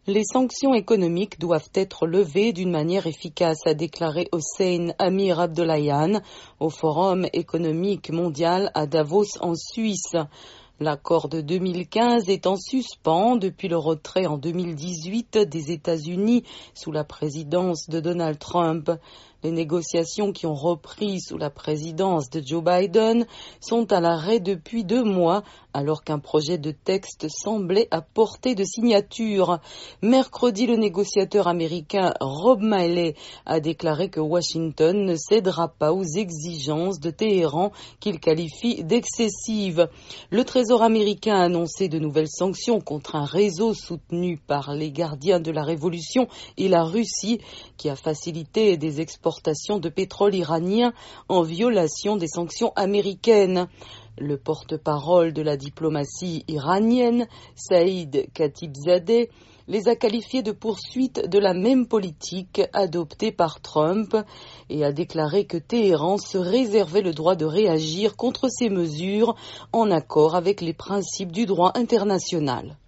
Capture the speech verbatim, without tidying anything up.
Les sanctions économiques doivent être levées d'une manière efficace, a déclaré Hossein Amir Abdollahian au Forum économique mondial à Davos en Suisse. L'accord de deux mille quinze est en suspens depuis le retrait en deux mille dix-huit des États-Unis sous la présidence de Donald Trump. Les négociations qui ont repris sous la présidence de Joe Biden sont à l'arrêt depuis deux mois, alors qu'un projet de texte semblait à portée de signature. Mercredi, le négociateur américain Rob Malley a déclaré que Washington ne cédera pas aux exigences de Téhéran qu'il qualifie d'excessives. Le Trésor américain a annoncé de nouvelles sanctions contre un réseau soutenu par les gardiens de la révolution et la Russie, qui a facilité des exportations de pétrole iranien en violation des sanctions américaines. Le porte-parole de la diplomatie iranienne, Saïd Khatibzadeh, les a qualifiés de poursuite de la même politique adoptée par Trump et a déclaré que Téhéran se réservait le droit de réagir contre ces mesures en accord avec les principes du droit international.